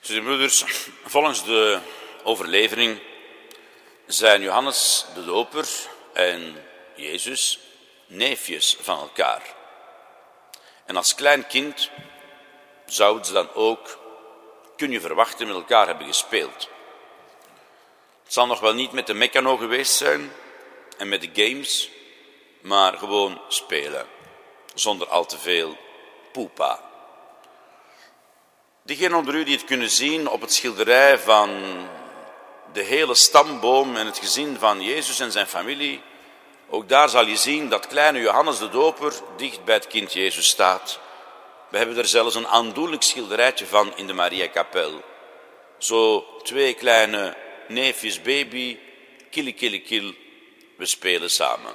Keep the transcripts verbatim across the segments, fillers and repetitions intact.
Zusters en broeders, volgens de overlevering zijn Johannes de Doper en Jezus neefjes van elkaar. En als klein kind zouden ze dan ook, kun je verwachten, met elkaar hebben gespeeld. Het zal nog wel niet met de Meccano geweest zijn en met de games, maar gewoon spelen, zonder al te veel poepa. Diegenen onder u die het kunnen zien op het schilderij van de hele stamboom en het gezin van Jezus en zijn familie, ook daar zal je zien dat kleine Johannes de Doper dicht bij het kind Jezus staat. We hebben er zelfs een aandoenlijk schilderijtje van in de Mariakapel. Zo twee kleine neefjes baby, kille kille kil, we spelen samen.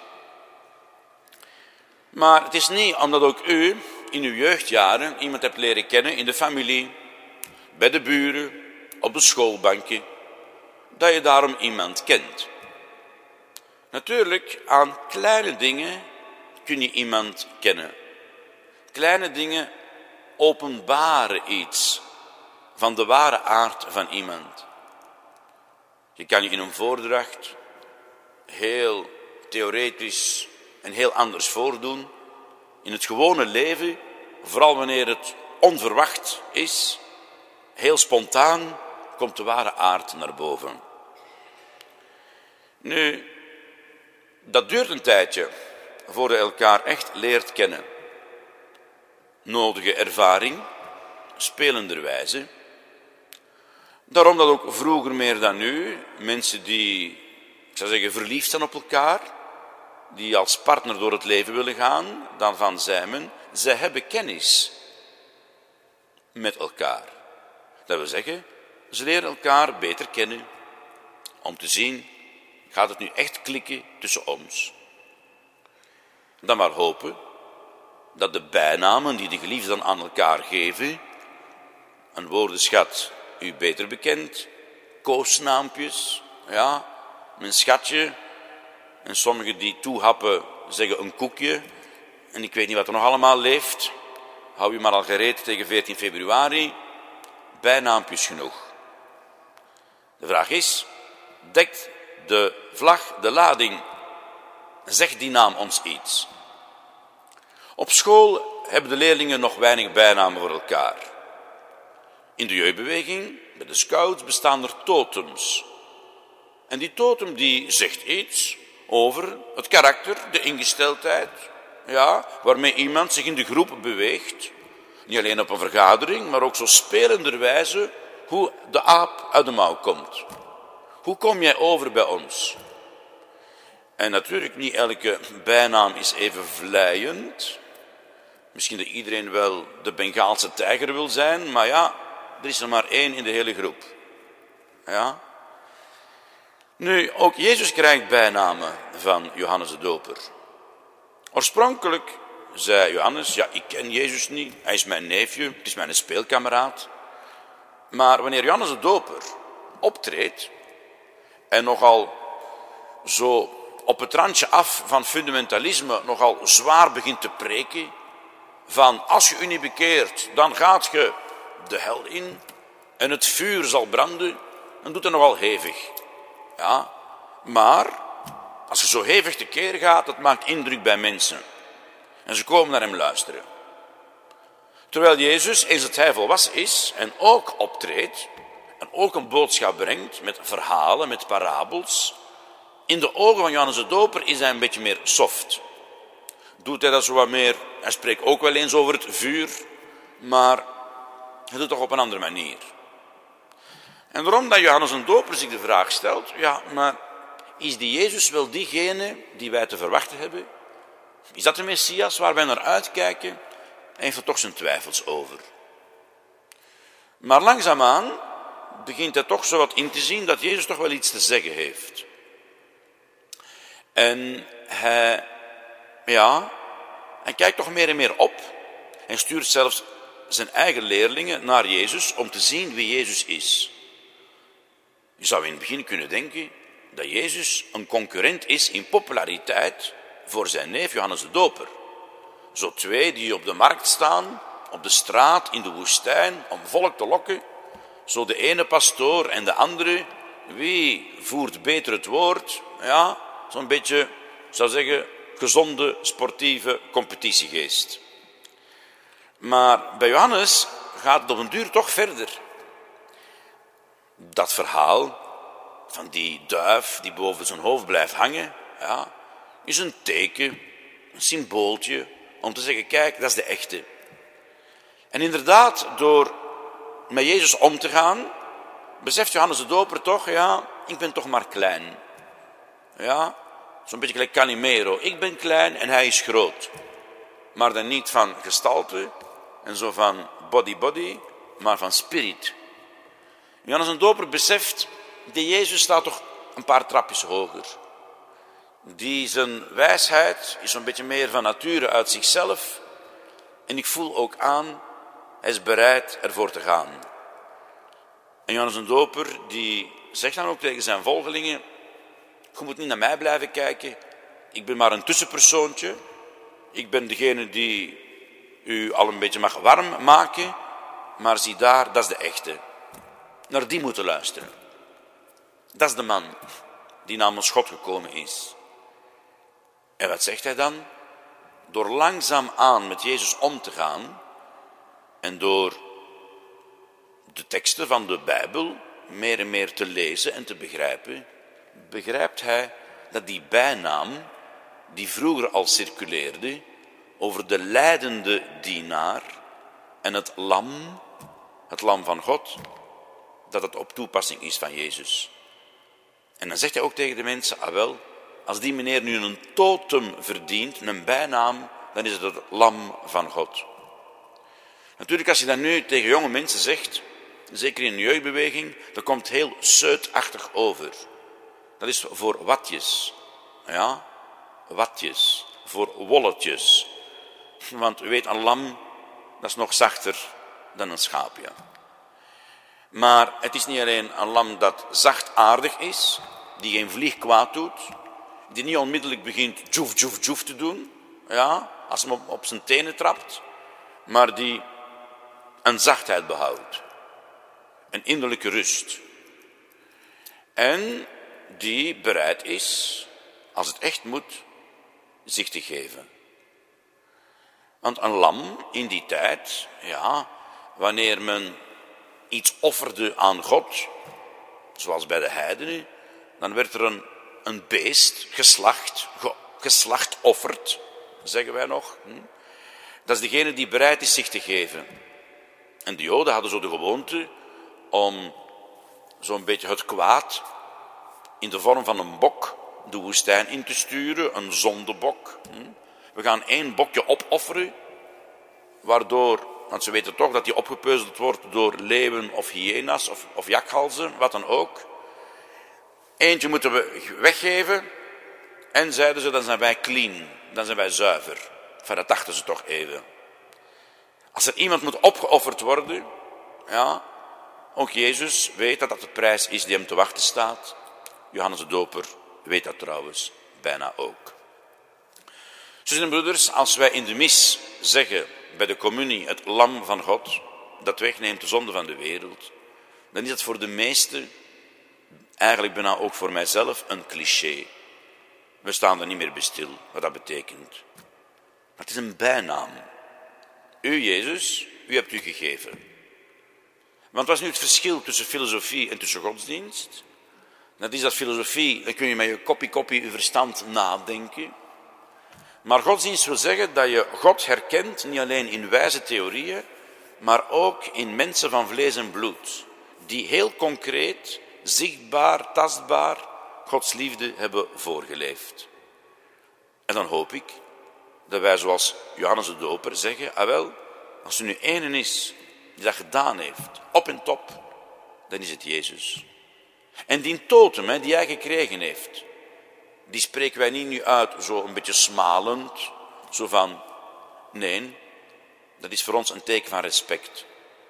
Maar het is niet omdat ook u in uw jeugdjaren iemand hebt leren kennen in de familie, bij de buren, op de schoolbankje, dat je daarom iemand kent. Natuurlijk, aan kleine dingen kun je iemand kennen. Kleine dingen openbaren iets van de ware aard van iemand. Je kan je in een voordracht heel theoretisch en heel anders voordoen. In het gewone leven, vooral wanneer het onverwacht is, heel spontaan, komt de ware aard naar boven. Nu, dat duurt een tijdje voordat je elkaar echt leert kennen. Nodige ervaring, spelenderwijze. Daarom dat ook vroeger meer dan nu mensen die, ik zou zeggen, verliefd zijn op elkaar, die als partner door het leven willen gaan, dan van zei men, zij hebben kennis met elkaar. Dat wil zeggen, ze leren elkaar beter kennen om te zien, gaat het nu echt klikken tussen ons? Dan maar hopen dat de bijnamen die de geliefden aan elkaar geven, een woordenschat u beter bekend, koosnaampjes, ja, mijn schatje, en sommigen die toehappen zeggen een koekje, en ik weet niet wat er nog allemaal leeft, hou je maar al gereed tegen veertien februari, bijnaampjes genoeg. De vraag is, dekt de vlag de lading? Zegt die naam ons iets? Op school hebben de leerlingen nog weinig bijnamen voor elkaar. In de jeugdbeweging, bij de scouts, bestaan er totems. En die totem die zegt iets over het karakter, de ingesteldheid, ja, waarmee iemand zich in de groep beweegt. Niet alleen op een vergadering, maar ook zo spelenderwijze hoe de aap uit de mouw komt. Hoe kom jij over bij ons? En natuurlijk, niet elke bijnaam is even vleiend. Misschien dat iedereen wel de Bengaalse tijger wil zijn, maar ja, er is er maar één in de hele groep. Ja. Nu, ook Jezus krijgt bijnamen van Johannes de Doper. Oorspronkelijk zei Johannes, ja, ik ken Jezus niet, hij is mijn neefje, het is mijn speelkameraad. Maar wanneer Johannes de Doper optreedt en nogal zo op het randje af van fundamentalisme nogal zwaar begint te preken, van als je u niet bekeert, dan gaat je de hel in en het vuur zal branden, dan doet hij nogal hevig. Ja, maar als je zo hevig tekeer gaat, dat maakt indruk bij mensen. En ze komen naar hem luisteren. Terwijl Jezus, eens dat hij volwassen is en ook optreedt, en ook een boodschap brengt met verhalen, met parabels, in de ogen van Johannes de Doper is hij een beetje meer soft. Doet hij dat zo wat meer, hij spreekt ook wel eens over het vuur, maar hij doet toch op een andere manier. En daarom dat Johannes de Doper zich de vraag stelt, ja, maar is die Jezus wel diegene die wij te verwachten hebben? Is dat de Messias waar wij naar uitkijken? Hij heeft er toch zijn twijfels over. Maar langzaamaan begint hij toch zo wat in te zien dat Jezus toch wel iets te zeggen heeft. En hij, ja, hij kijkt toch meer en meer op. Hij stuurt zelfs zijn eigen leerlingen naar Jezus om te zien wie Jezus is. Je zou in het begin kunnen denken dat Jezus een concurrent is in populariteit voor zijn neef Johannes de Doper. Zo twee die op de markt staan, op de straat, in de woestijn, om volk te lokken. zo de ene pastoor en de andere, wie voert beter het woord? Ja, zo'n beetje, ik zou zeggen, gezonde sportieve competitiegeest. Maar bij Johannes gaat het op een duur toch verder. Dat verhaal van die duif die boven zijn hoofd blijft hangen, ja, is een teken, een symbooltje, om te zeggen, kijk, dat is de echte. En inderdaad, door met Jezus om te gaan, beseft Johannes de Doper toch, ja, ik ben toch maar klein. Ja, zo'n beetje gelijk Calimero. Ik ben klein en hij is groot. Maar dan niet van gestalte en zo van body-body, maar van spirit. Johannes de Doper beseft, die Jezus staat toch een paar trapjes hoger. Die zijn wijsheid is zo'n beetje meer van nature uit zichzelf. En ik voel ook aan, hij is bereid ervoor te gaan. En Johannes de Doper, die zegt dan ook tegen zijn volgelingen, je moet niet naar mij blijven kijken, ik ben maar een tussenpersoontje. Ik ben degene die u al een beetje mag warm maken, maar zie daar, dat is de echte. Naar die moeten luisteren. Dat is de man die namens God gekomen is. En wat zegt hij dan? Door langzaam aan met Jezus om te gaan en door de teksten van de Bijbel meer en meer te lezen en te begrijpen, begrijpt hij dat die bijnaam, die vroeger al circuleerde, over de lijdende dienaar en het lam, het lam van God, dat het op toepassing is van Jezus. En dan zegt hij ook tegen de mensen, ah wel, als die meneer nu een totem verdient, een bijnaam, dan is het het lam van God. Natuurlijk, als je dat nu tegen jonge mensen zegt, zeker in de jeugdbeweging, dat komt heel zeutachtig over. Dat is voor watjes, ja, watjes, voor wolletjes. Want u weet, een lam, dat is nog zachter dan een schaap, ja. Maar het is niet alleen een lam dat zachtaardig is, die geen vlieg kwaad doet, die niet onmiddellijk begint djoef, djoef, djoef te doen, ja, als hij op, op zijn tenen trapt, maar die een zachtheid behoudt, een innerlijke rust. En die bereid is, als het echt moet, zich te geven. Want een lam in die tijd, ja, wanneer men iets offerde aan God, zoals bij de heidenen, dan werd er een, een beest geslacht, ge, geslachtofferd, zeggen wij nog. Hm? Dat is degene die bereid is zich te geven. En de Joden hadden zo de gewoonte om zo'n beetje het kwaad in de vorm van een bok de woestijn in te sturen, een zondebok. We gaan één bokje opofferen, waardoor, want ze weten toch dat die opgepeuzeld wordt door leeuwen of hyena's of, of jakhalzen, wat dan ook. Eentje moeten we weggeven en zeiden ze, dan zijn wij clean, dan zijn wij zuiver. Enfin, dat dachten ze toch even. Als er iemand moet opgeofferd worden, ja, ook Jezus weet dat dat de prijs is die hem te wachten staat. Johannes de Doper weet dat trouwens bijna ook. Zussen en broeders, als wij in de mis zeggen bij de communie het lam van God, dat wegneemt de zonde van de wereld, dan is dat voor de meesten, eigenlijk bijna ook voor mijzelf, een cliché. We staan er niet meer bij stil, wat dat betekent. Maar het is een bijnaam. U, Jezus, u hebt u gegeven. Want wat is nu het verschil tussen filosofie en tussen godsdienst? Dat is dat filosofie, dan kun je met je koppie koppie je verstand nadenken. Maar godsdienst wil zeggen dat je God herkent, niet alleen in wijze theorieën, maar ook in mensen van vlees en bloed, die heel concreet, zichtbaar, tastbaar Gods liefde hebben voorgeleefd. En dan hoop ik dat wij zoals Johannes de Doper zeggen, ah wel, als er nu één is die dat gedaan heeft, op en top, dan is het Jezus. En die totem hè, die hij gekregen heeft, die spreken wij niet nu uit zo een beetje smalend, zo van, nee, dat is voor ons een teken van respect.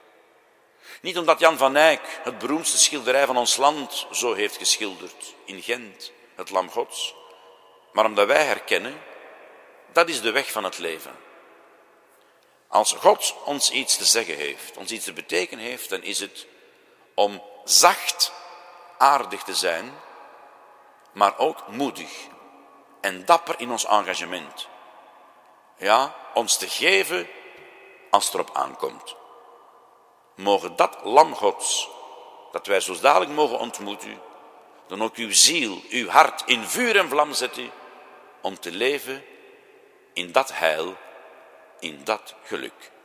Niet omdat Jan van Eyck het beroemdste schilderij van ons land zo heeft geschilderd, in Gent, het Lam Gods, maar omdat wij herkennen, dat is de weg van het leven. Als God ons iets te zeggen heeft, ons iets te betekenen heeft, dan is het om zacht, aardig te zijn, maar ook moedig en dapper in ons engagement. Ja, ons te geven als het erop aankomt. Mogen dat lam Gods, dat wij zo dadelijk mogen ontmoeten, dan ook uw ziel, uw hart in vuur en vlam zetten, om te leven in dat heil, in dat geluk.